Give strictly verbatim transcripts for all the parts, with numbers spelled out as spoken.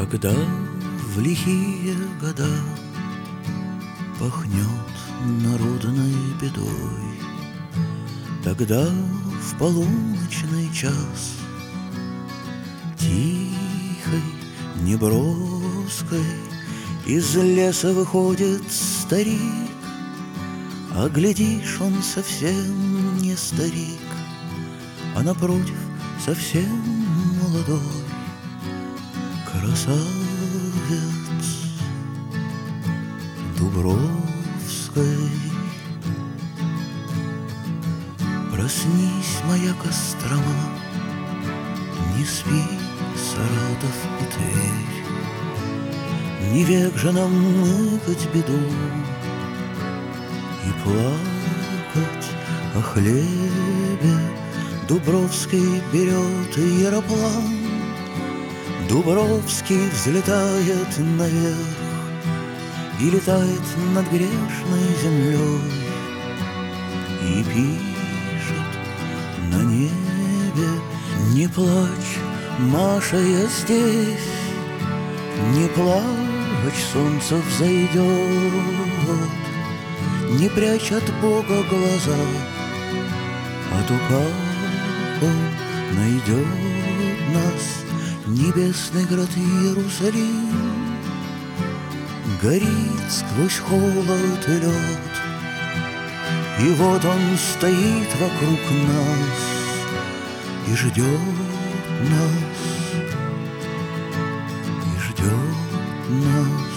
Когда в лихие года пахнет народной бедой, тогда в полуночный час тихой, неброской из леса выходит старик. А глядишь, он совсем не старик, а напротив совсем молодой красавец Дубровской. Проснись, моя Кострома, не спи, Саратов и Тверь, не век же нам мыкать беду и плакать о хлебе. Дубровский берет яроплан, Дубровский взлетает наверх и летает над грешной землей и пишет на небе: не плачь, Маша, я здесь, не плачь, солнце взойдет, не прячь от Бога глаза, а то как Он найдет нас. Небесный град Иерусалим горит сквозь холод и лед, и вот он стоит вокруг нас и ждет нас, и ждет нас.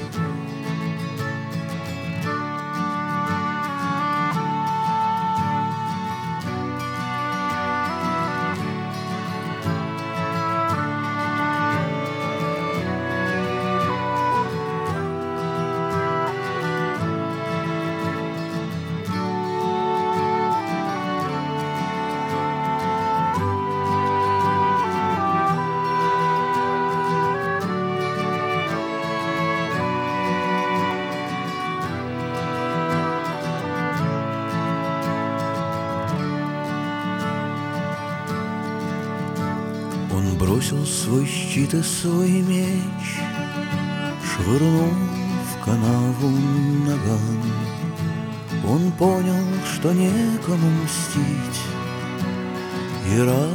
Он бросил свой щит и свой меч, швырнул в канаву наган. Он понял, что некому мстить, и радостно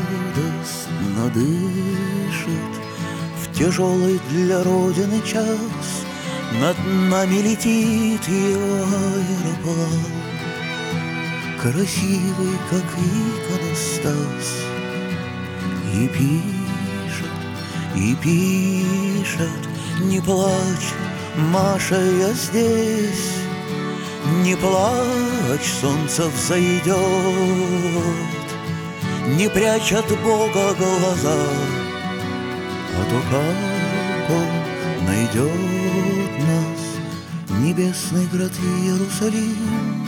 дышит. В тяжелый для Родины час над нами летит его аэроплан, красивый, как иконостас. И пишет, и пишет: не плачь, Маша, я здесь, не плачь, солнце взойдет, не прячь от Бога глаза, а то как Он найдет нас. Небесный град Иерусалим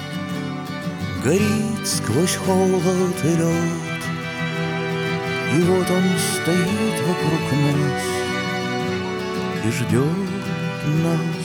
горит сквозь холод и лед, и вот он стоит вокруг нас и ждет нас.